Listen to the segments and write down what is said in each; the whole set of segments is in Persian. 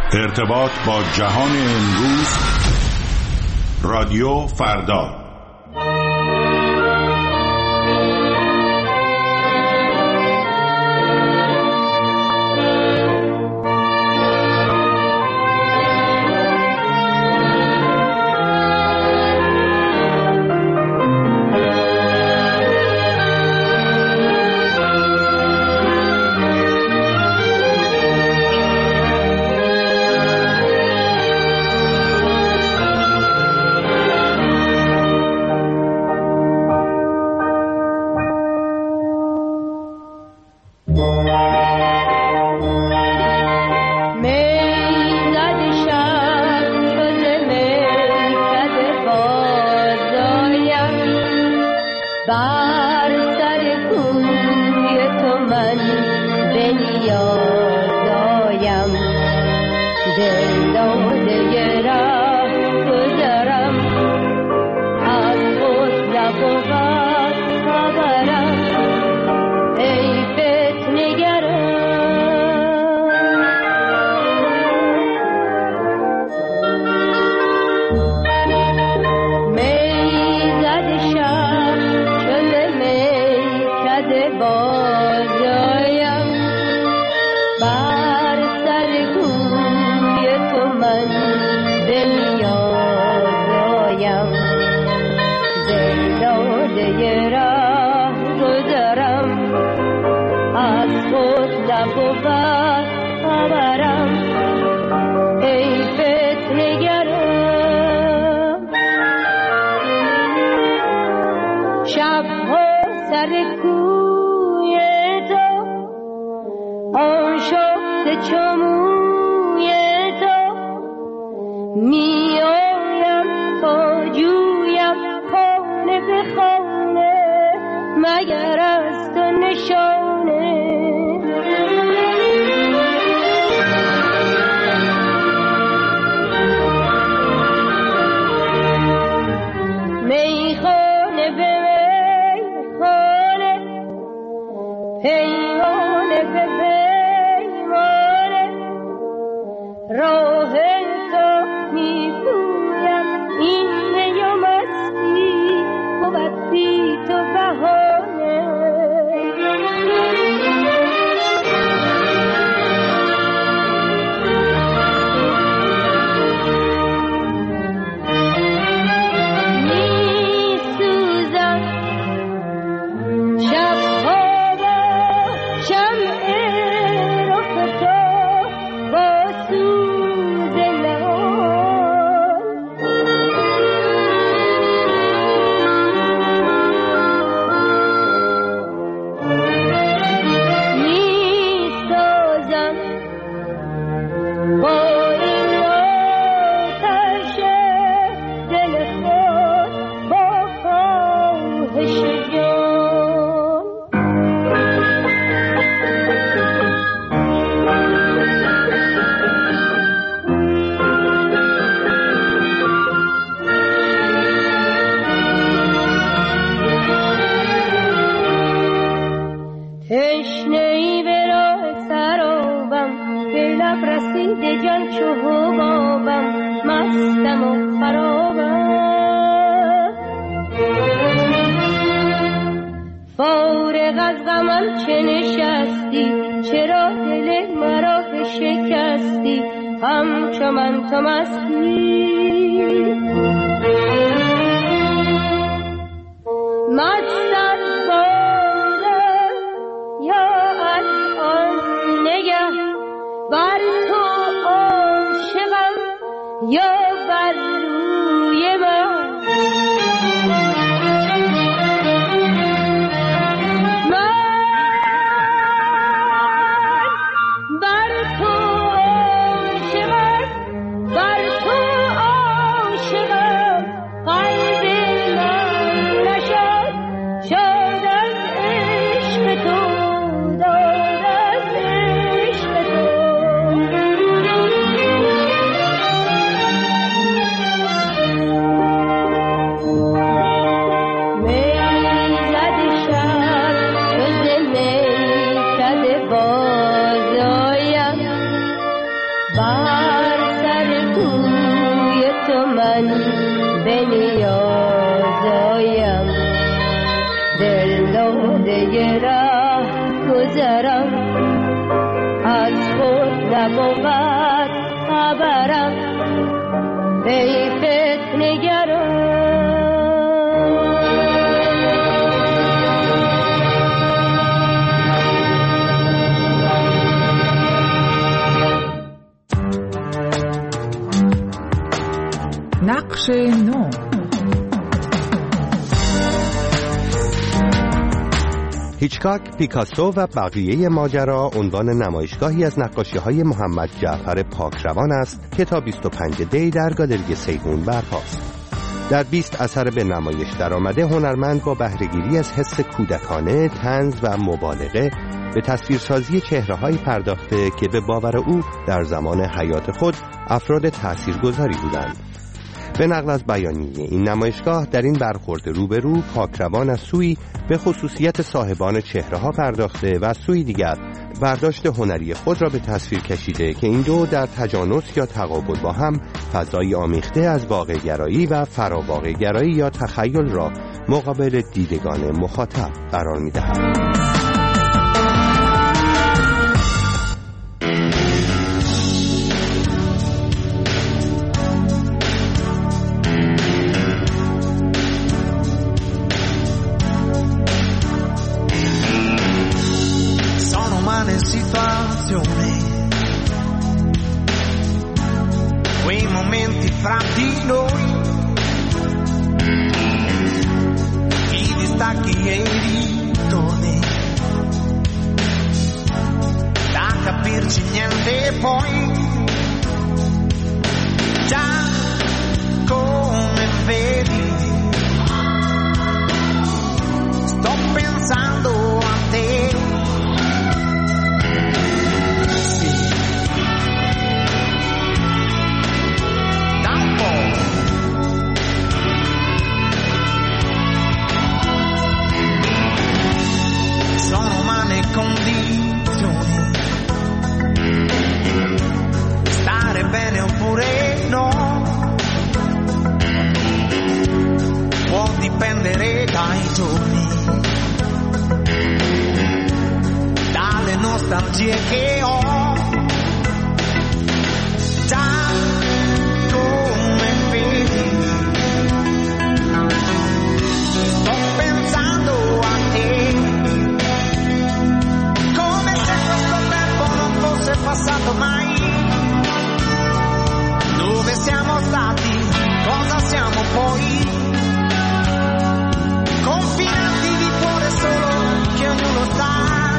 ارتباط با جهان امروز، رادیو فردا. من به نیازایم دل داده راه گذرم از خود نبود خبرم ای فتنه‌گران نقش نو. هیچکاک، پیکاسو و بقیه ماجرا عنوان نمایشگاهی از نقاشی‌های محمد جعفر پاکروان است که تا 25 دی در گالری سیهون برپاست. در 20 اثر به نمایش درآمده هنرمند با بهره‌گیری از حس کودکانه، طنز و مبالغه به تصویرسازی چهره‌هایی پرداخته که به باور او در زمان حیات خود افراد تاثیرگذاری بودند. به نقل از بیانیه این نمایشگاه در این برخورد روبرو پاکروان از سوی به خصوصیت صاحبان چهره‌ها پرداخته و از سوی دیگر برداشت هنری خود را به تصویر کشیده که این دو در تجانس یا تقابل با هم فضایی آمیخته از واقع‌گرایی و فراواقع‌گرایی یا تخیل را مقابل دیدگان مخاطب قرار می‌دهد. Quei momenti fra di noi, i distacchi e i ritorni, da capirci niente poi, già come vedi, sto pensando a te. Condizioni, stare bene oppure no, può dipendere dai giorni, dalle nostalgie che ho, già come vedi, sto pensando a te. Passato mai, dove siamo stati, cosa siamo poi, confinati di cuore solo che ognuno sta,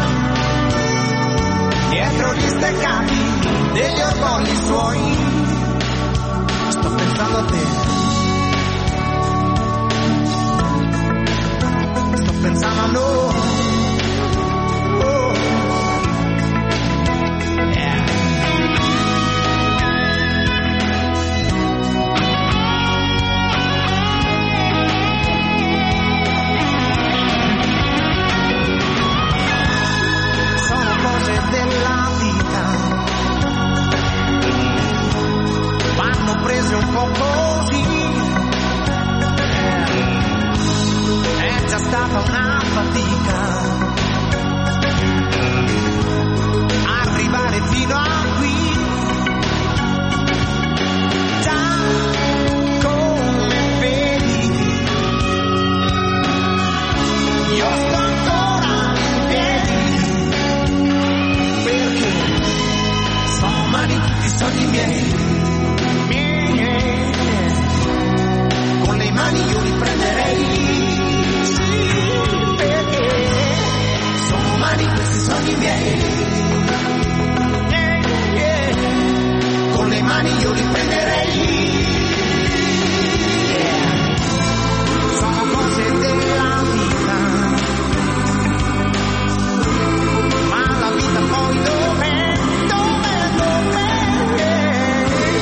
dietro gli steccati degli orgogli suoi, sto pensando a te, sto pensando a noi. Prese un po' così, è già stata una fatica arrivare fino a qui, già come vedi, io sto ancora in piedi, perché sono umani tutti i sogni miei. Mani io li prenderei, sì, perché sono umani questi sogni miei, con le mani io li prenderei, sono cose della vita, ma la vita poi dov'è,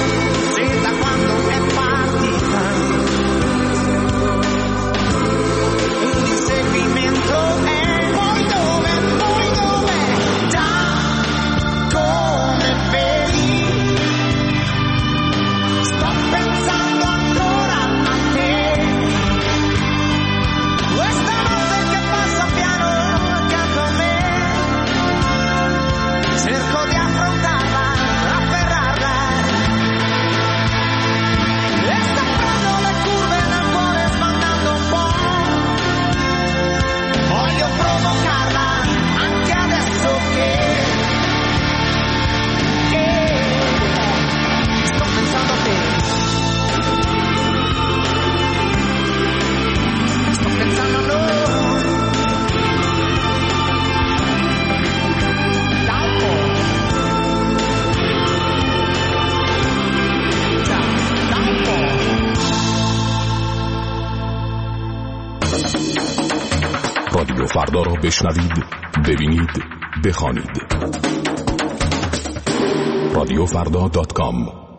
فردا را بشنوید، ببینید، بخوانید. radiofarda.com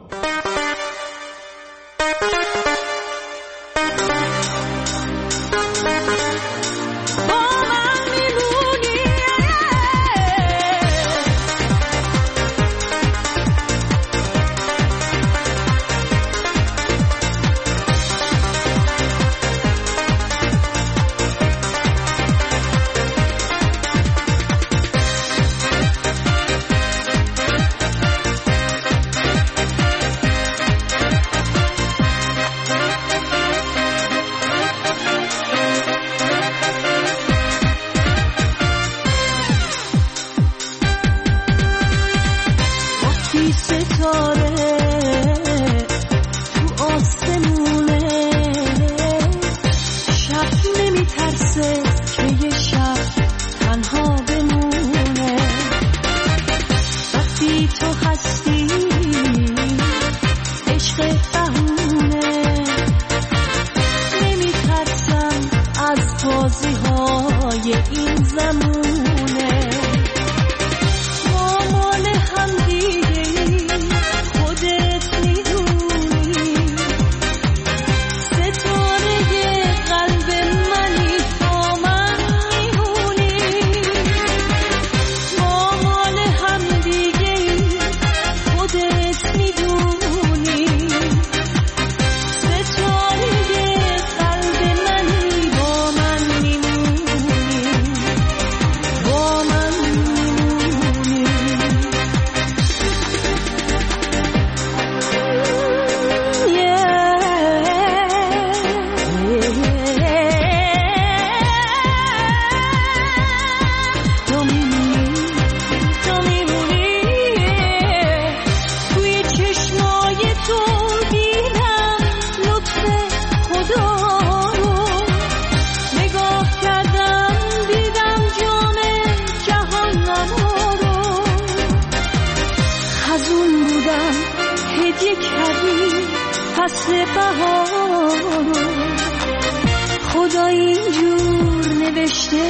خدا اینجور نوشته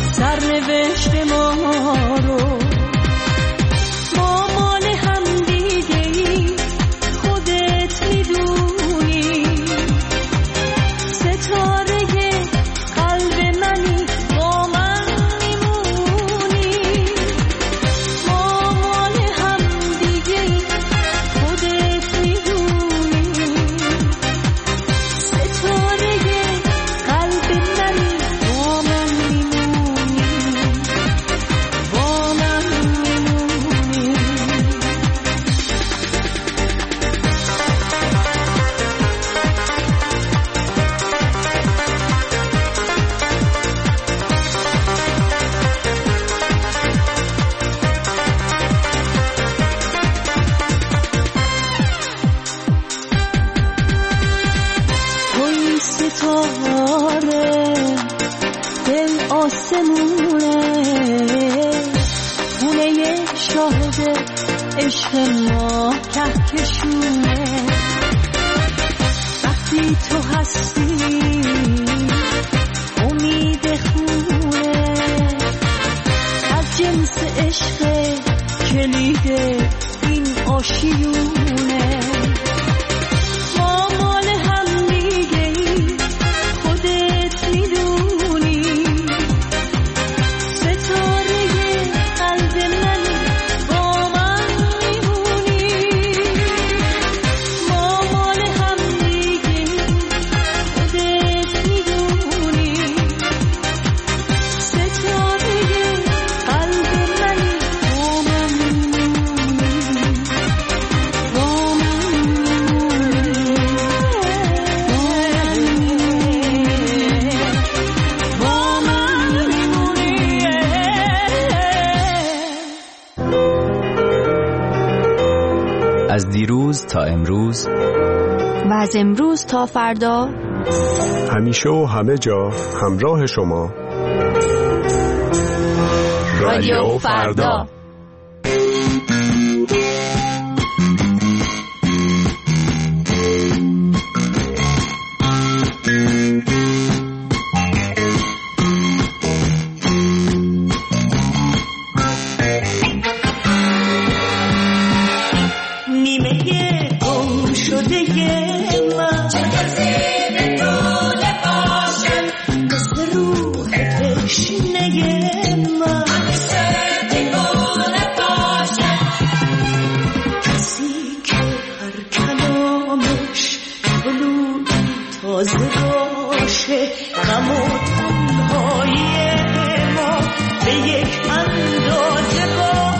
سرنوشت ما رو، ما مال هم دیگه ای خودت میدونی، ستاره قلب منی با من میمونی، ما مال هم دیگه ای خودت میدونی، ستاره قلب منی با من میمونی، با من میمونی. توی ستاره دل آسمونه، خونه شاهد عشق ما کهکشونه، وقتی تو هستی امید خونه، از جنس عشق کلید این آشیونه، ما مال هم دیگه ای خودت میدونی، ستاره قلب منی با من میمونی، ما مال هم دیگه ای خودت میدونی، ستاره قلب منی با من میمونی، با من میمونی، با من میمونی. از دیروز تا امروز و از امروز تا فردا، همیشه و همه جا همراه شما. رادیو فردا. من چه کسی میتونه باشه مثل روح تشنه من همیشه دیوونه باشه کسی که هر کلامش بلوی تازه باشه غم و تنهایی ما به یک اندازه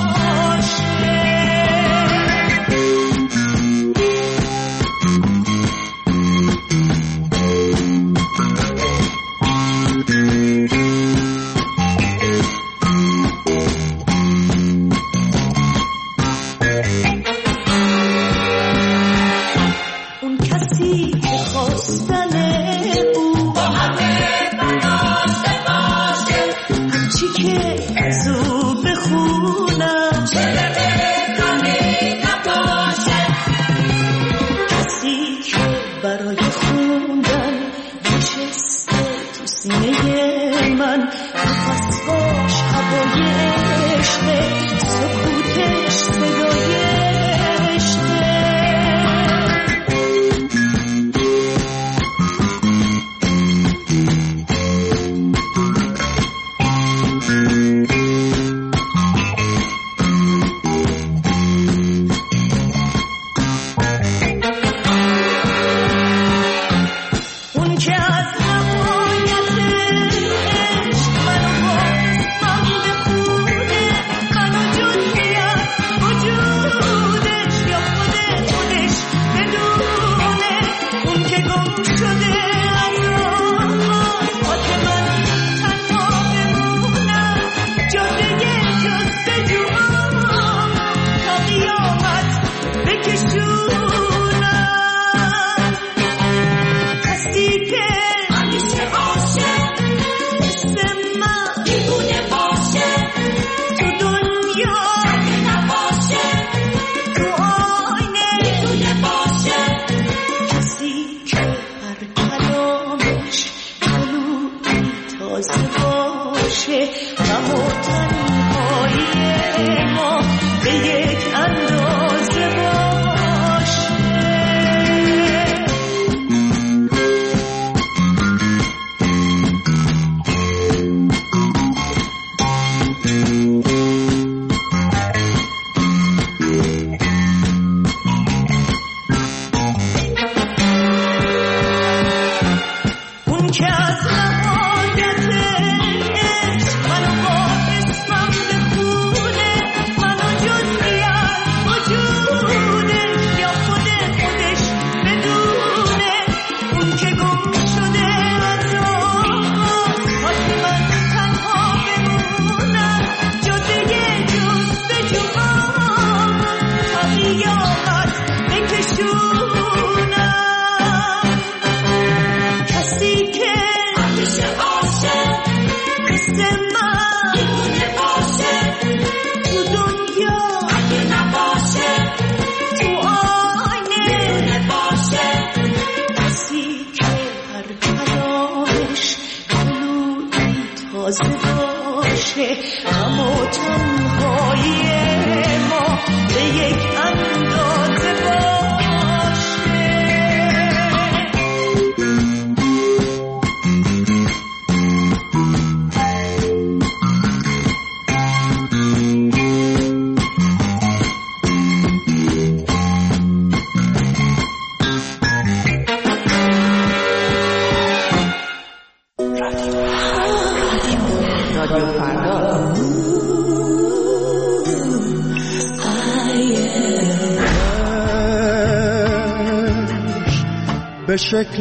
به شکل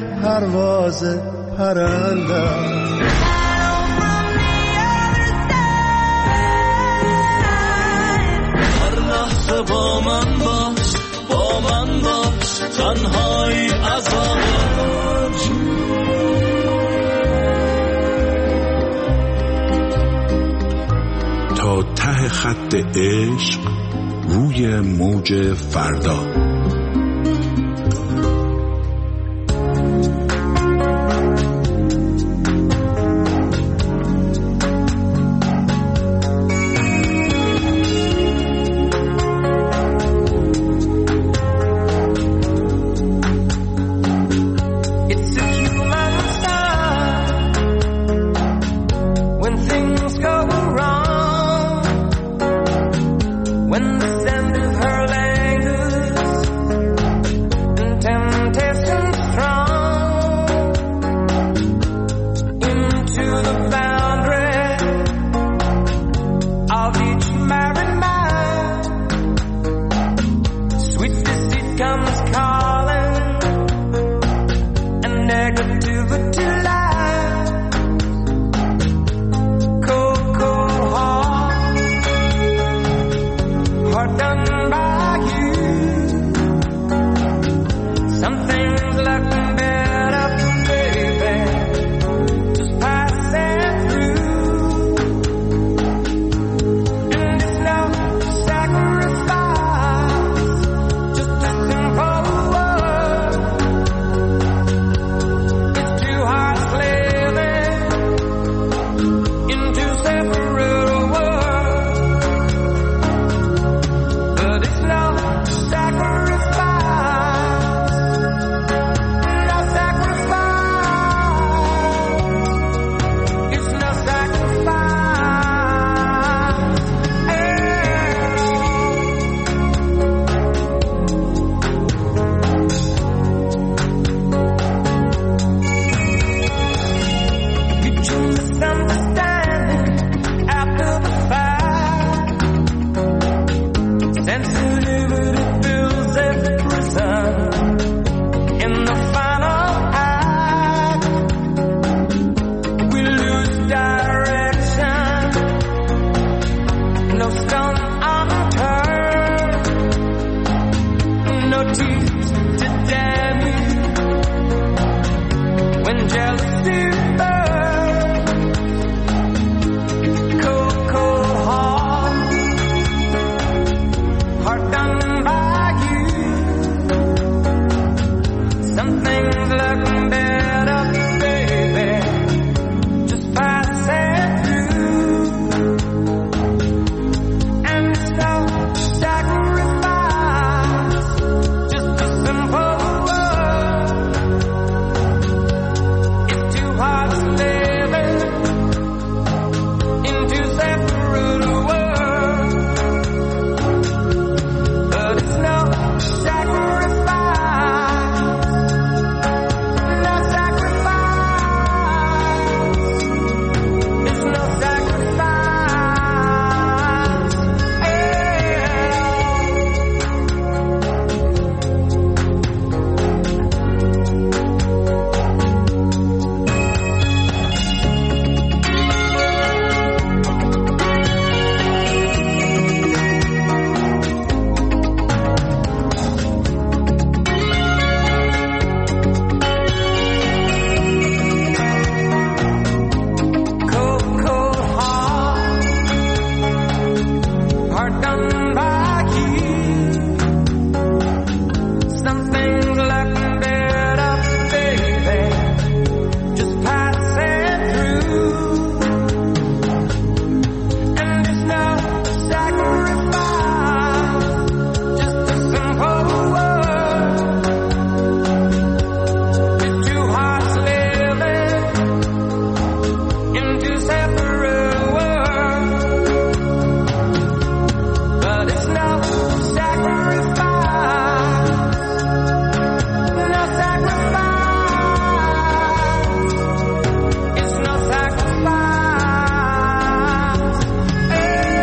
پرواز پرنده هر لحظه با من باش تنهایی عذاب تا ته خط عشق روی موج فردا. comes calling, and negativity lies. Cold, cold heart done by you. Some things looking better, baby, just passing through. And it's no sacrifice, just a simple word. It's too hard slaving in two separate worlds. But it's no sacrifice, no sacrifice. It's no sacrifice at all. You choose misunderstanding after the fact. Sensitivity fills every prison. In the final act, we lose direction. No stone unturned, no teeth to damage. When jealousy burns, cold, cold heart done by you. Some things look better, baby, just passing through. And it's no sacrifice, just a simple word. It's too hard slaving in two separate worlds. But it's no sacrifice, no sacrifice. It's no sacrifice at cold, cold heart done by you. Some things look better, baby, just passing through. And it's no sacrifice, just a simple word. It's too hard slaving in two separate worlds. But it's no sacrifice, no sacrifice. It's no sacrifice at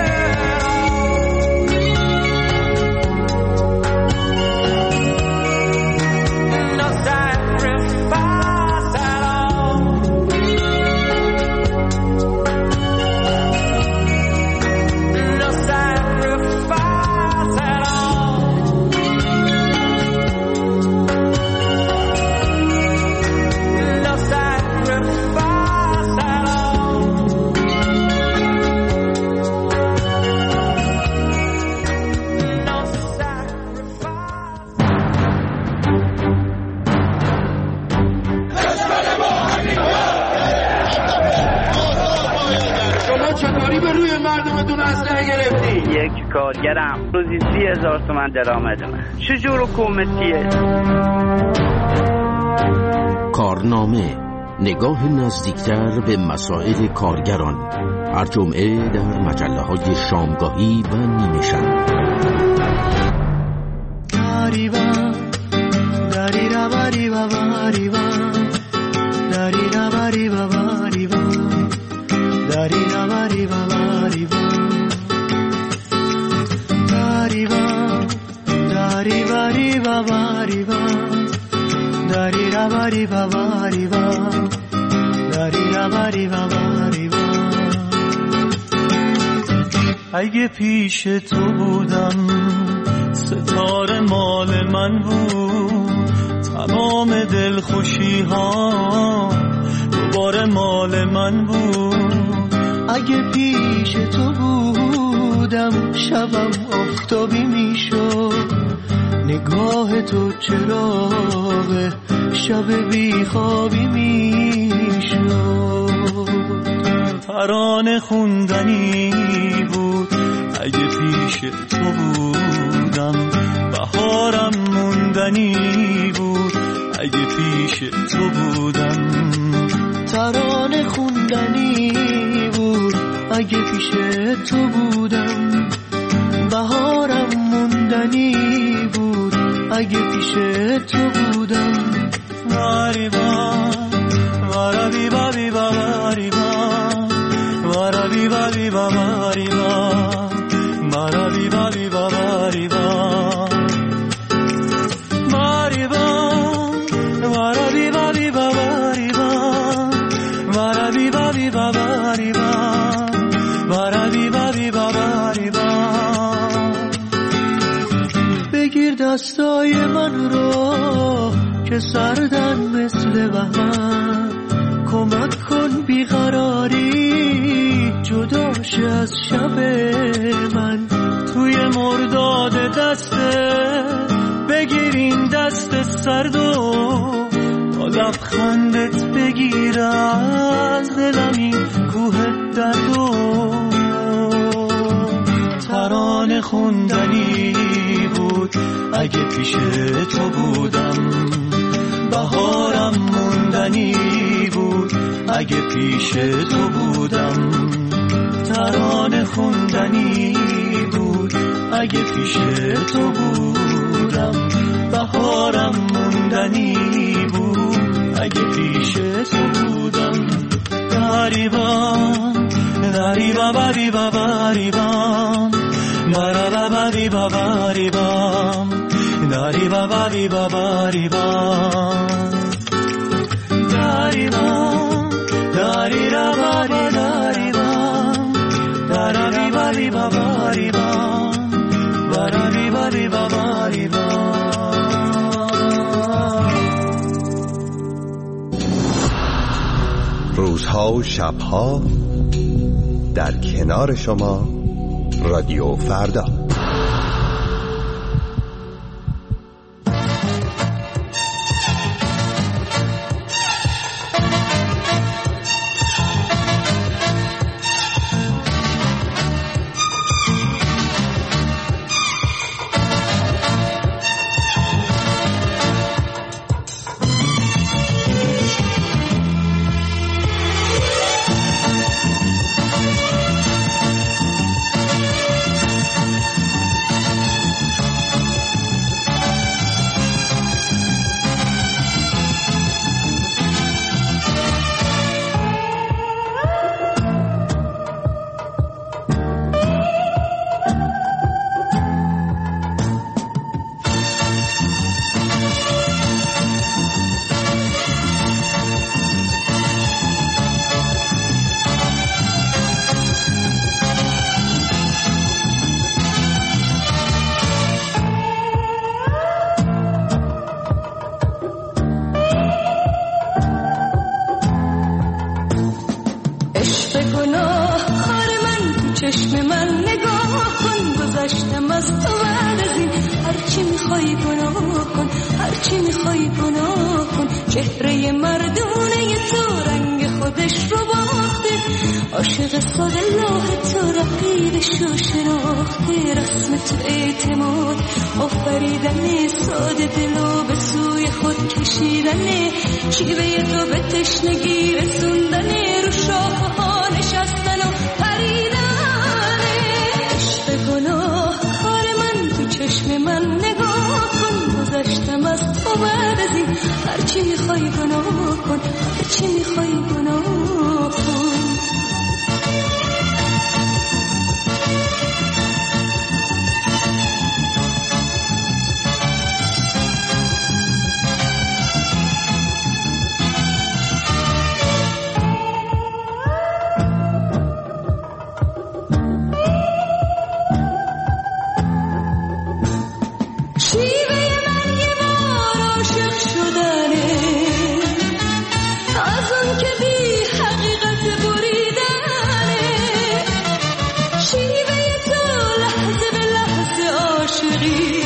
all. No sacrifice at all. No sacrifice at all. No sacrifice at all. No شما چطوری به روی مردمتون اسلحه گرفتی؟ یک کارگرم روزی 30,000 تومان درآمد من. چجور حکومتیه؟ کارنامه، نگاه نزدیکتر به مسائل کارگران، هر جمعه در مجله‌های شامگاهی و نیمه شب. Bari bari baba باری با داری را باری با باری با داری را باری با باری با. اگه پیش تو بودم ستاره مال من بود، تمام دلخوشی ها دوباره مال من بود. اگه پیش تو بودم شبم آفتابی میشد، نگاه تو چراغ شب بیخوابی میشد. ترانه خوندنی بود اگه پیش تو بودم، بهارم موندنی بود اگه پیش تو بودم. ترانه خوندنی بود اگه پیش تو بودم، بهارم موندنی بود اگه پیش تو بودم. واری با وارابی بابی باباری با وارابی بابی باباری با وارابی بابی باباری با باری با وارابی بابی باباری با وارابی بابی باباری با وارابی بابی باباری با. بگیر دستای من رو که سردن مثل بهمن، کمک کن بیقراری جداش از شب من. توی مرداد دسته بگیر این دست سرد و با لبخندت بگیر از دلم این کوه درد و. ترانه خوندنی بود اگه پیش تو بودم، بهارم موندنی بود اگه پیش تو بودم. ترانه خوندنی بود اگه پیش تو بودم، بهارم موندنی بود اگه پیش تو بودم. داری بام داری باباری باباری بام بارا باباری باباری بام داری باباری باباری بام داری بام داری را بابی داری بام داری بابی باباری بام بارا بابی باباری بام. روزها و شبها در کنار شما رادیو فردا. چشم من نگاه کن، گذشتم از تو بعد از این. هرچی میخوای گناه کن، هرچی میخوای گناه کن. چهره مردونه تو رنگ خودش رو باخته، عاشق ساده لاه تو رقیبش رو شناخته. رسم تو اعتماد آفریدن ساده دلو به سوی خود کشیدنه، شیوه تو به تشنگی رسوندنه، رو شاخه ها نشستن و پریدنه. عشق گناه کار من تو چشم من نگاه کن، گذشتم از تو بعد از این. هرچی میخوای گناه کن، هرچی میخوای گناه کن. شیوه من یه بار عاشق شدنه، از اون که بی حقیقت بریدنه. شیوه تو لحظه به لحظه عاشقی،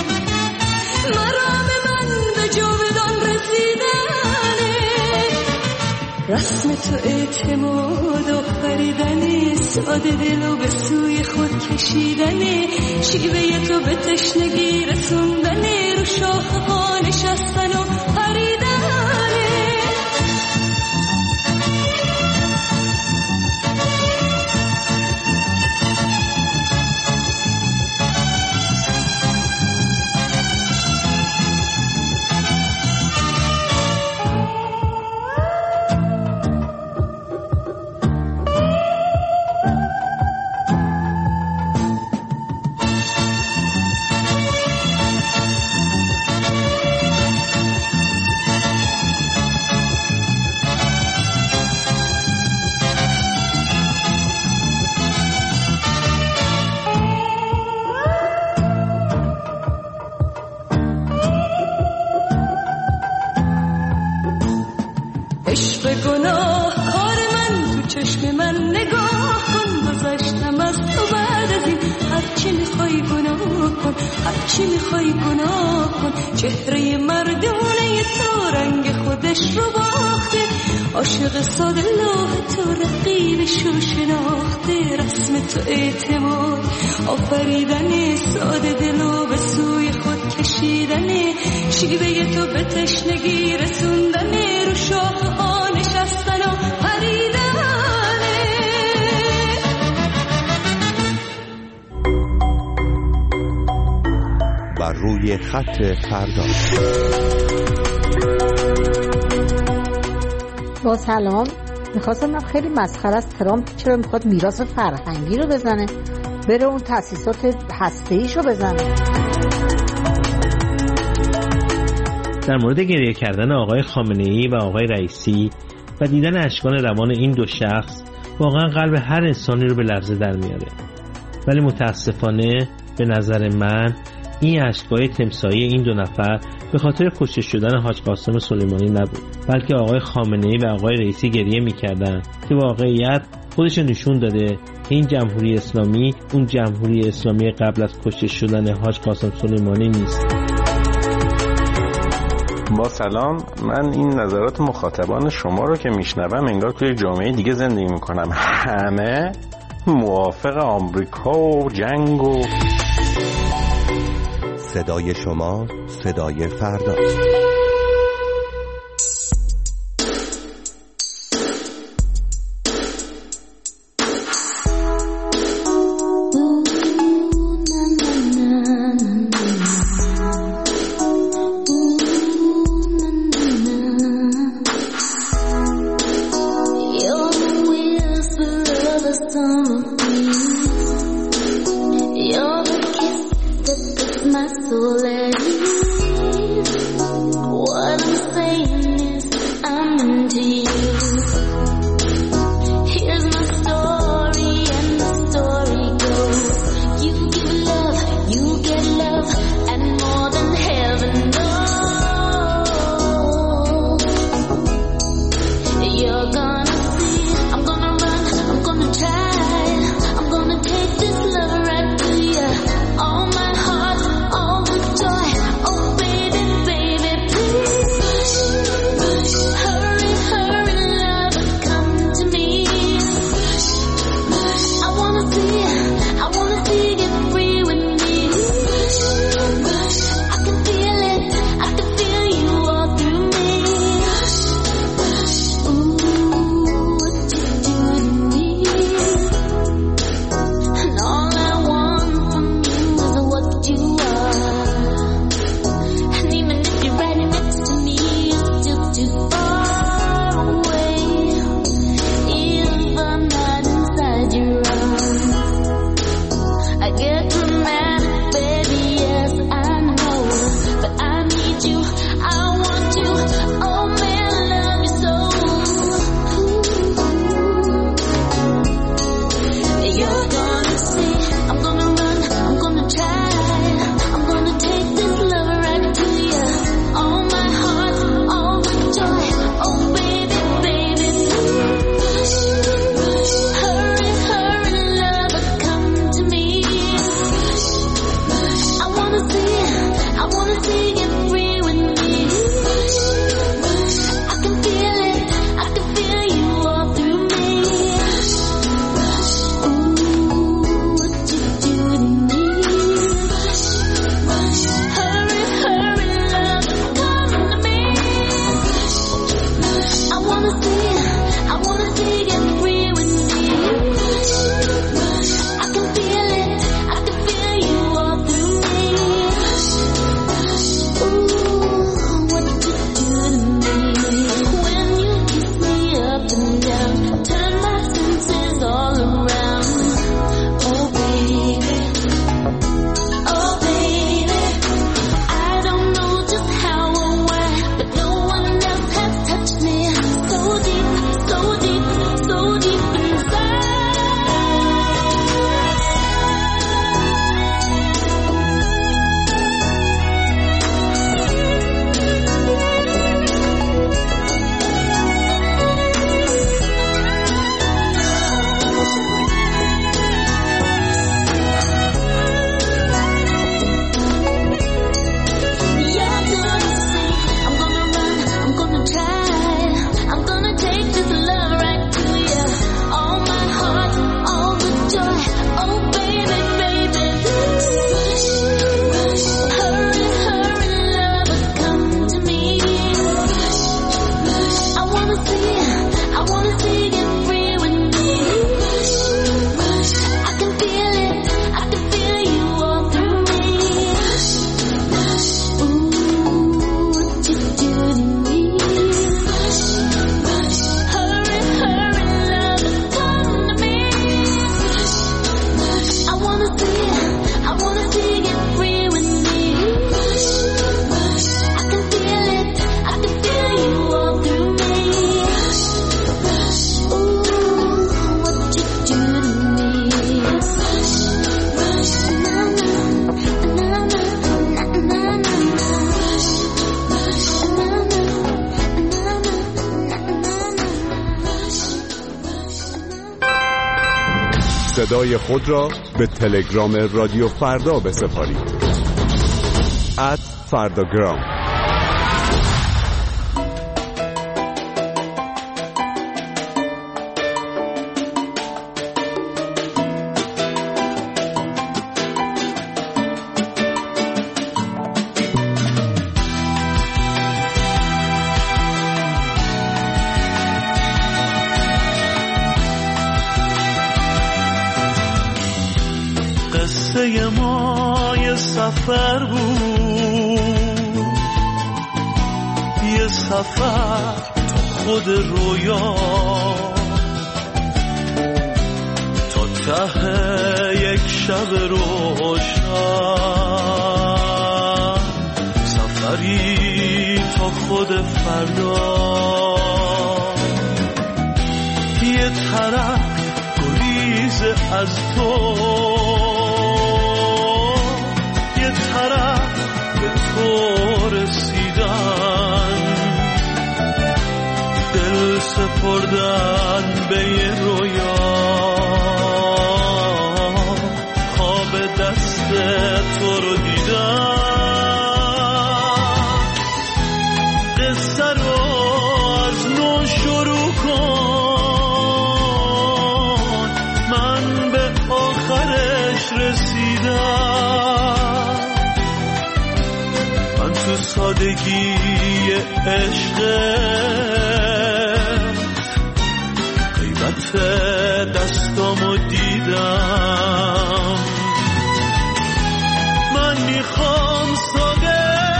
مرام من به جاودان رسیدنه. رسم تو اعتماد و خریدنه، ساده دلو به سوی خود کشیدنه. شیوه تو به تشنگی رسوندنه، رو شاخه ها نشستن و پریدنه. هرچی میخوای گناه کن، چهره مردونه تو رنگ خودش رو باخته. عاشق ساده لوح تو رقیبشو شناخته. رسم تو اعتماد آفریدنه، ساده دلو به سوی خود کشیدنه. شیوه تو به تشنگی رسوندنه، رو شاخه ها نشستن و پریدنه. بر روی خط فردا. با سلام، میخواستم خیلی مسخره است ترامپ چرا میخواد میراث فرهنگی رو بزنه، بره اون تأسیسات هسته‌ایش رو بزنه. در مورد گریه کردن آقای خامنه‌ای و آقای رئیسی و دیدن اشکان روان این دو شخص واقعا قلب هر انسانی رو به لرزه در میاره. ولی متاسفانه به نظر من این اشک‌های تمساحی این دو نفر به خاطر کشته شدن حاج قاسم سلیمانی نبود، بلکه آقای خامنه‌ای و آقای رئیسی گریه می‌کردن که واقعیت خودش نشون داده که این جمهوری اسلامی اون جمهوری اسلامی قبل از کشته شدن حاج قاسم سلیمانی نیست. با سلام، من این نظرات مخاطبان شما رو که میشنوم انگار توی جامعه دیگه زندگی میکنم. همه موافق آمریکا و جنگ و صدای شما صدای فرداست. I'm gonna take this love right to you. All my heart, all the joy. صدای خود را به تلگرام رادیو فردا بسپارید. @فرداگرام. قصه ما یه سفر بود، یه سفر تو خود رویا، تا ته یک شب روشن، سفری تا خود فردا. یه طرف گریز از تو، یه طرف به تو رسیدن، دل سپردن به یه رویا، خواب دست تو رو دیدن. قصه رو از نو شروع کن، من به آخرش رسیدم. من تو سادگی عشق قیمت دستامو دیدم. من میخوام ساده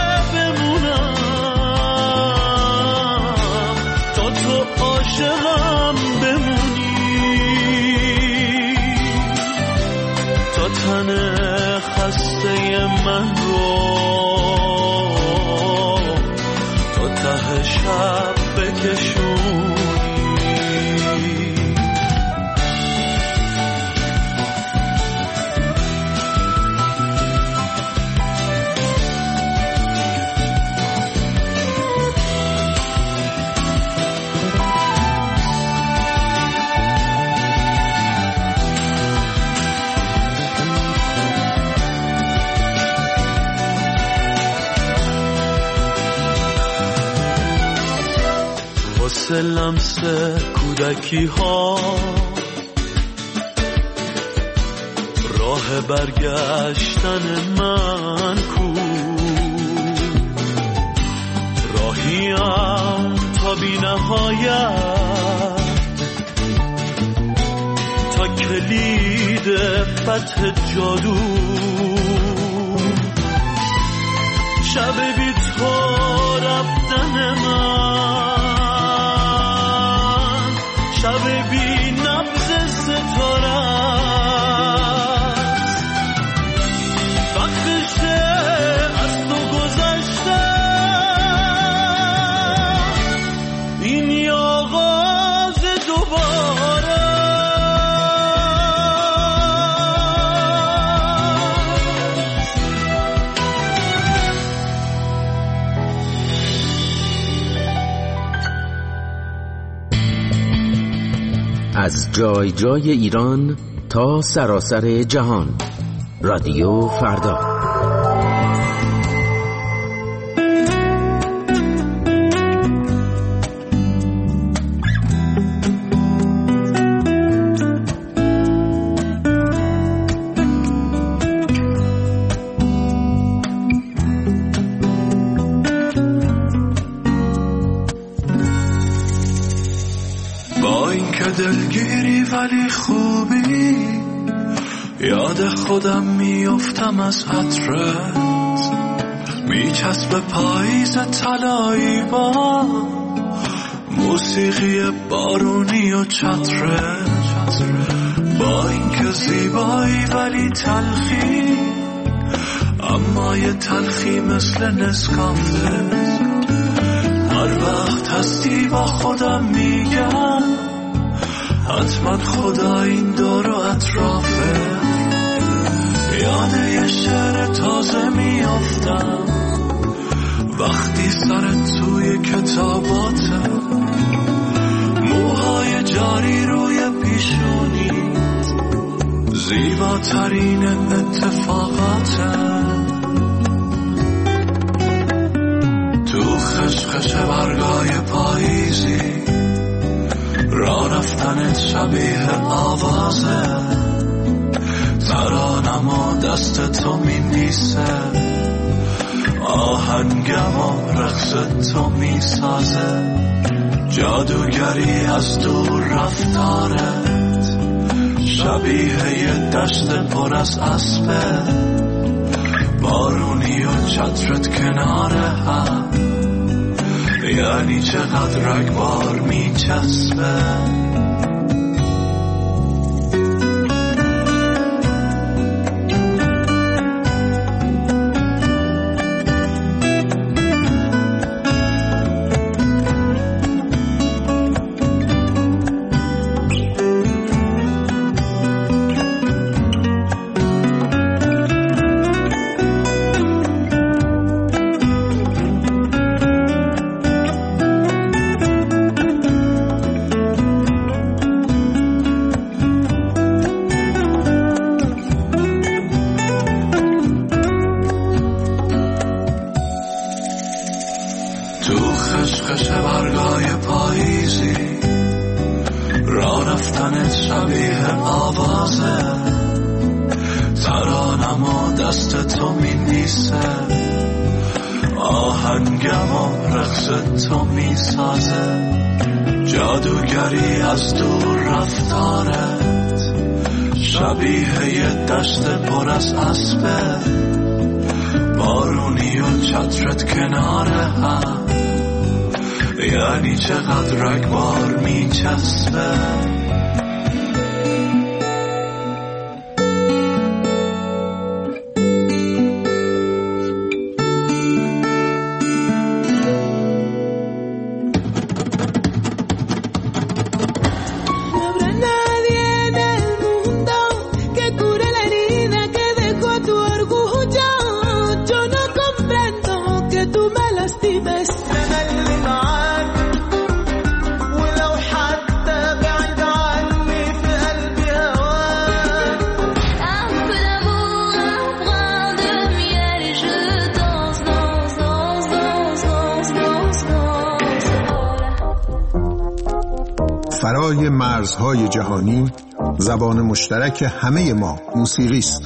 بمونم تا تو عاشقم بمونی، تا تن خسته من رو تا ته شب بکشونی. واسه لمس کودکی ها راه برگشتن من کو، راهیم تا بی نهایت، تا کلید فتح جادو. شب بی تو رفتن من، شب بی نبض ستاره است، وقتشه از تو گذشته، این آغاز دوباره. از جای جای ایران تا سراسر جهان، رادیو فردا. دلگیری ولی خوبی، یاد خودم میافتم از عطرت، میچسب پاییز طلایی با موسیقی بارونی و چترت. با اینکه زیبایی ولی تلخی، اما یه تلخی مثل نسکافه. هر وقت هستی با خودم میگم حتما خدا این دور و اطرافه. یاد یه شعر تازه میافتم وقتی سرت توی کتاباته، موهای جاری روی پیشونی، زیباترین اتفاقاته تو خشخش برگای پاییزی راه رفتنت شبیه آوازه ترانم و دست تو می نیسه آهنگم و رقص تو می سازه جادوگری از دور رفتارت شبیه یه دشت پر از اسبه بارونی و چترت کنار هم یعنی چقدر رگبار می چسبه جادوگری از دور رفتارت شبیه یه دشت پر از اسبه بارونی و چترت کنار هم یعنی چقدر رگبار می چسبه فرای مرزهای جهانی زبان مشترک همه ما موسیقی است.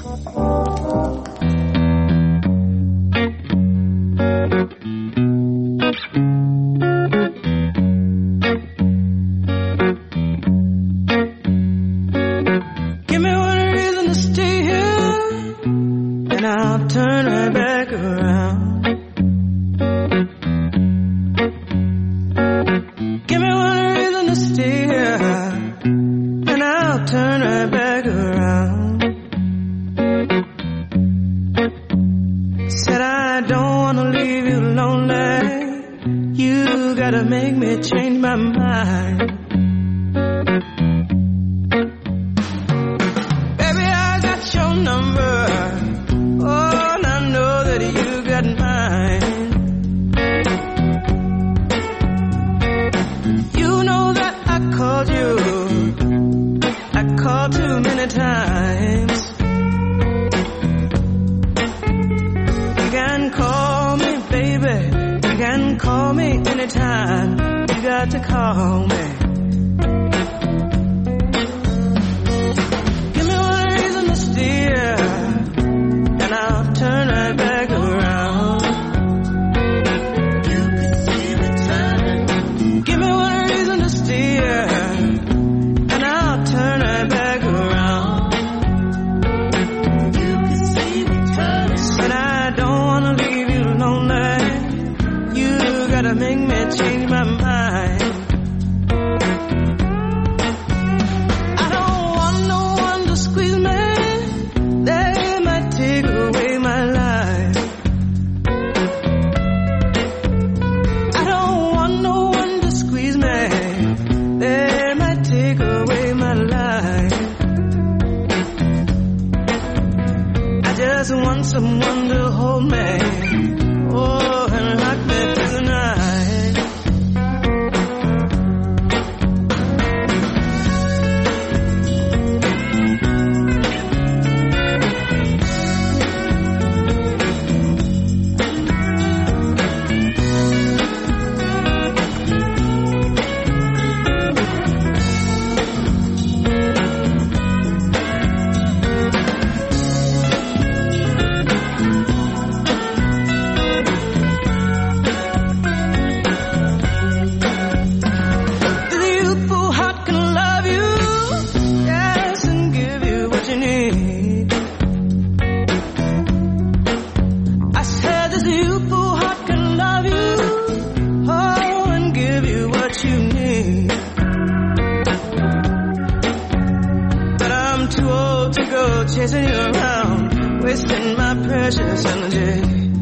chasing you around, wasting my precious energy.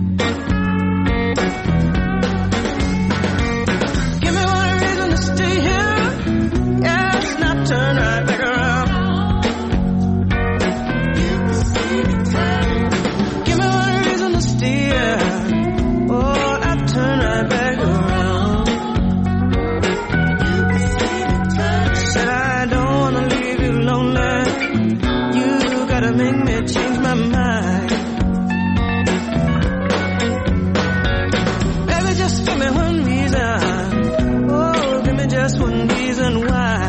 Give me one reason to stay here, yes, not turn right back around. Give me one reason to stay here, oh, not turn right back around. Said I don't wanna leave you lonely, you gotta make me change my mind. Baby, just give me one reason, oh, give me just one reason why.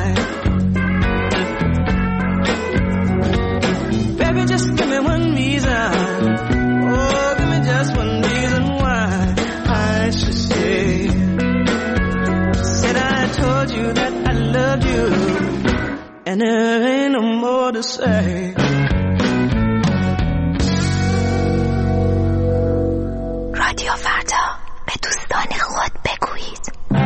Baby, just give me one reason, oh, give me just one reason why I should stay. Said I told you that I loved you, and there ain't no more to say. رادیو فردا، به دوستان خود بگویید.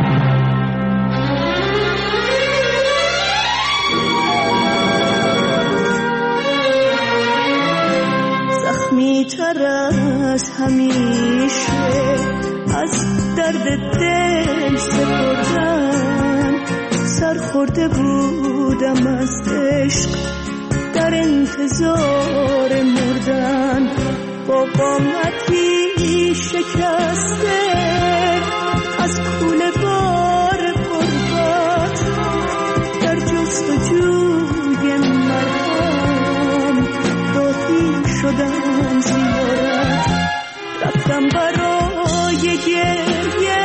زخمی تر از همیشه از درد دل سپردن، سرخورده بودم از عشق در انتظار مردن. با قامتی شکسته از کوله بار غربت، در جستجوی مرهم راهی شدم زیارت. رفتم برای گریه،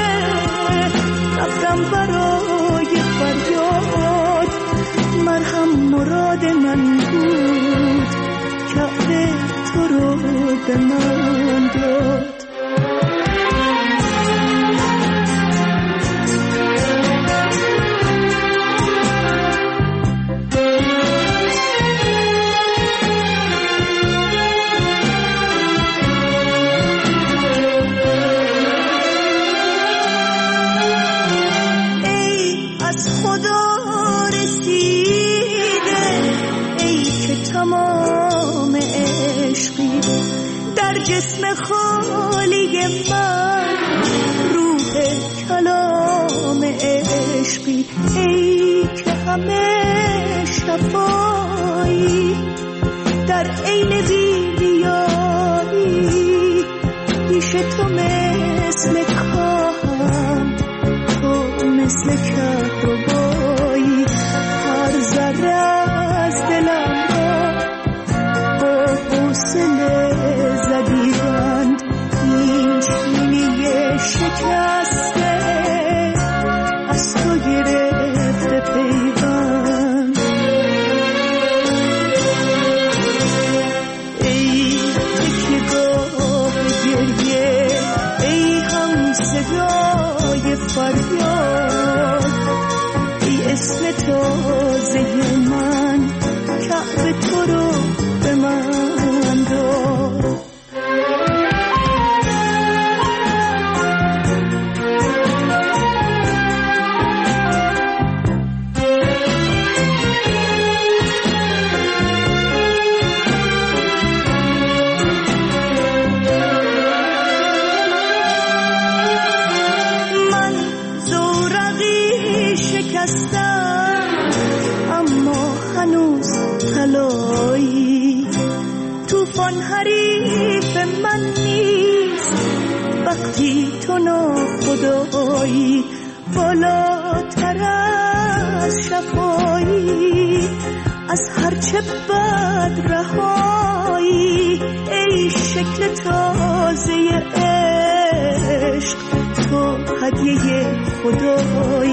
رفتم برای فریاد، مرهم مراد من بود، کعبه تو رو به من داد. ای از خدا رسیده، ای که تمام عشقی در جسم خالی من، روح کلام عشقی، ای که همه شفایی در عین بی‌ریایی. پیش تو مثل کاهم، تو مثل کهربایی، هر ذره از دلم را با حوصله زدیدند. این شیلی شکسته از تو گرفته پیوند. ای تکیه‌گاه گریه، ای هم صدای فریاد، ای اسم تازه من، کعبه تو رو به من داد. من زورقی شکستم، اما هنوز طلایی. طوفان حریف من نیست وقتی تو ناخدایی. بالاتر از شفایی، از هرچه بد رهایی. ای شکل تازه عشق، تو هدیه خدایی.